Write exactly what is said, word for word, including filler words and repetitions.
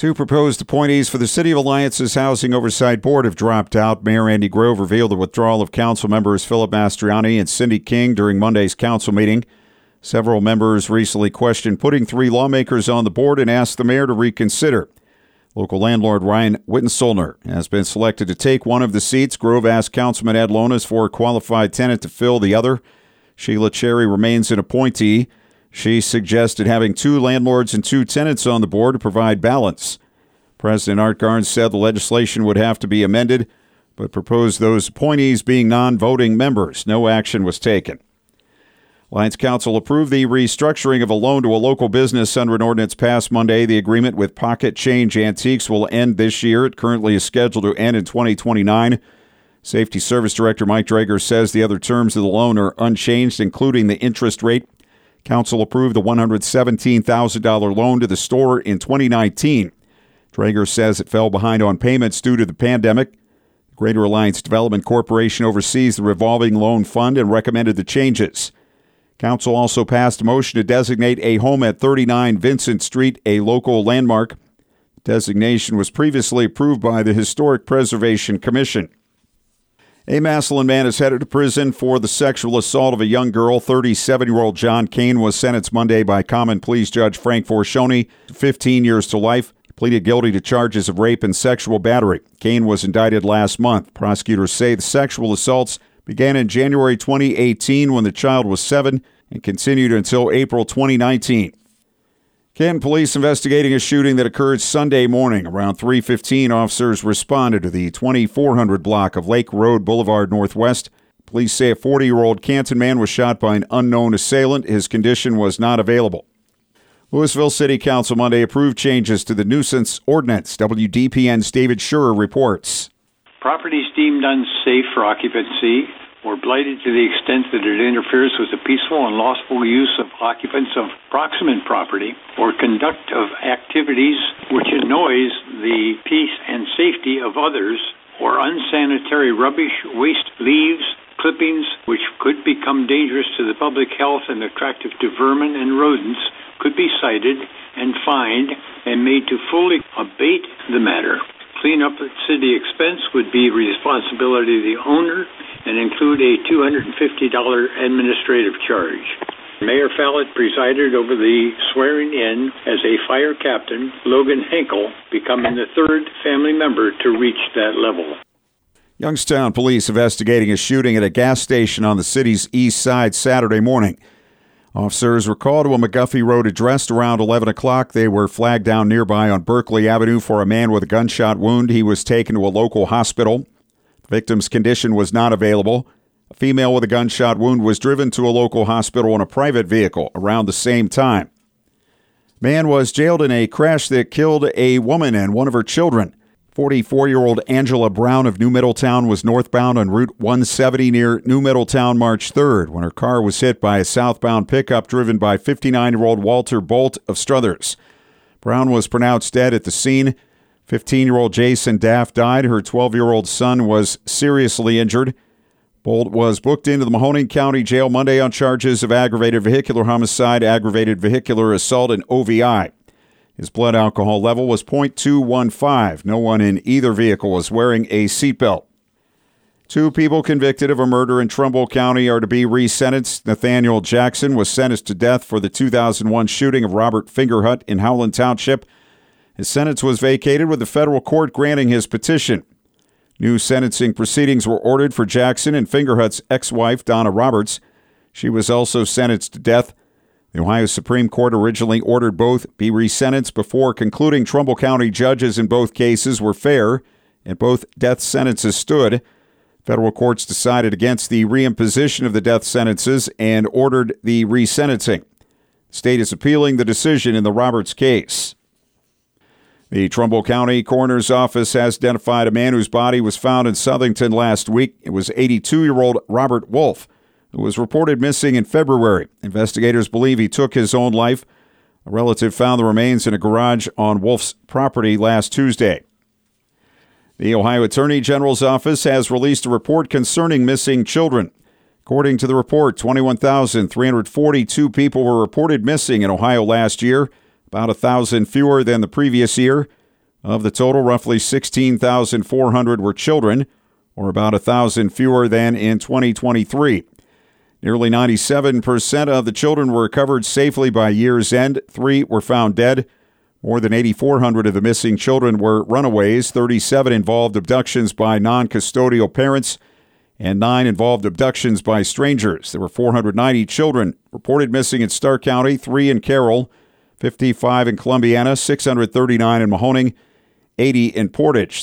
Two proposed appointees for the City of Alliance's Housing Oversight Board have dropped out. Mayor Andy Grove revealed the withdrawal of council members Philip Mastriani and Cindy King during Monday's council meeting. Several members recently questioned putting three lawmakers on the board and asked the mayor to reconsider. Local landlord Ryan Wittensolner has been selected to take one of the seats. Grove asked Councilman Ed Lonas for a qualified tenant to fill the other. Sheila Cherry remains an appointee. She suggested having two landlords and two tenants on the board to provide balance. President Art Garnes said the legislation would have to be amended, but proposed those appointees being non-voting members. No action was taken. Alliance Council approved the restructuring of a loan to a local business under an ordinance passed Monday. The agreement with Pocket Change Antiques will end this year. It currently is scheduled to end in twenty twenty-nine. Safety Service Director Mike Drager says the other terms of the loan are unchanged, including the interest rate. Council approved a one hundred seventeen thousand dollars loan to the store in twenty nineteen. Drager says it fell behind on payments due to the pandemic. Greater Alliance Development Corporation oversees the revolving loan fund and recommended the changes. Council also passed a motion to designate a home at thirty-nine Vincent Street a local landmark. Designation was previously approved by the Historic Preservation Commission. A Massillon man is headed to prison for the sexual assault of a young girl. thirty-seven-year-old John Kane was sentenced Monday by Common Pleas Judge Frank Forcioni to fifteen years to life. He pleaded guilty to charges of rape and sexual battery. Kane was indicted last month. Prosecutors say the sexual assaults began in January twenty eighteen when the child was seven and continued until April twenty nineteen. Canton police investigating a shooting that occurred Sunday morning. Around three fifteen, officers responded to the twenty-four hundred block of Lake Road Boulevard Northwest. Police say a forty-year-old Canton man was shot by an unknown assailant. His condition was not available. Louisville City Council Monday approved changes to the nuisance ordinance. W D P N's David Schurer reports. Properties deemed unsafe for occupancy or blighted to the extent that it interferes with the peaceful and lawful use of occupants of proximate property or conduct of activities which annoys the peace and safety of others, or unsanitary rubbish, waste, leaves, clippings which could become dangerous to the public health and attractive to vermin and rodents, could be cited and fined and made to fully abate the matter. Cleanup at city expense would be responsibility of the owner and include a two hundred fifty dollars administrative charge. Mayor Fallett presided over the swearing in as a fire captain, Logan Henkel, becoming the third family member to reach that level. Youngstown police investigating a shooting at a gas station on the city's east side Saturday morning. Officers were called to a McGuffey Road address around eleven o'clock. They were flagged down nearby on Berkeley Avenue for a man with a gunshot wound. He was taken to a local hospital. The victim's condition was not available. A female with a gunshot wound was driven to a local hospital in a private vehicle around the same time. Man was jailed in a crash that killed a woman and one of her children. forty-four-year-old Angela Brown of New Middletown was northbound on Route one seventy near New Middletown March third when her car was hit by a southbound pickup driven by fifty-nine-year-old Walter Bolt of Struthers. Brown was pronounced dead at the scene. fifteen-year-old Jason Daff died. Her twelve-year-old son was seriously injured. Bolt was booked into the Mahoning County Jail Monday on charges of aggravated vehicular homicide, aggravated vehicular assault, and O V I. His blood alcohol level was point two one five. No one in either vehicle was wearing a seatbelt. Two people convicted of a murder in Trumbull County are to be resentenced. Nathaniel Jackson was sentenced to death for the two thousand one shooting of Robert Fingerhut in Howland Township. His sentence was vacated with the federal court granting his petition. New sentencing proceedings were ordered for Jackson and Fingerhut's ex-wife, Donna Roberts. She was also sentenced to death. The Ohio Supreme Court originally ordered both be resentenced before concluding Trumbull County judges in both cases were fair and both death sentences stood. Federal courts decided against the reimposition of the death sentences and ordered the resentencing. The state is appealing the decision in the Roberts case. The Trumbull County Coroner's Office has identified a man whose body was found in Southington last week. It was eighty-two-year-old Robert Wolf, who was reported missing in February. Investigators believe he took his own life. A relative found the remains in a garage on Wolf's property last Tuesday. The Ohio Attorney General's office has released a report concerning missing children. According to the report, twenty-one thousand three hundred forty-two people were reported missing in Ohio last year, about one thousand fewer than the previous year. Of the total, roughly sixteen thousand four hundred were children, or about one thousand fewer than in twenty twenty-three. Nearly ninety-seven percent of the children were recovered safely by year's end. Three were found dead. More than eight thousand four hundred of the missing children were runaways. thirty-seven involved abductions by non-custodial parents, and nine involved abductions by strangers. There were four hundred ninety children reported missing in Stark County, three in Carroll, fifty-five in Columbiana, six hundred thirty-nine in Mahoning, eighty in Portage.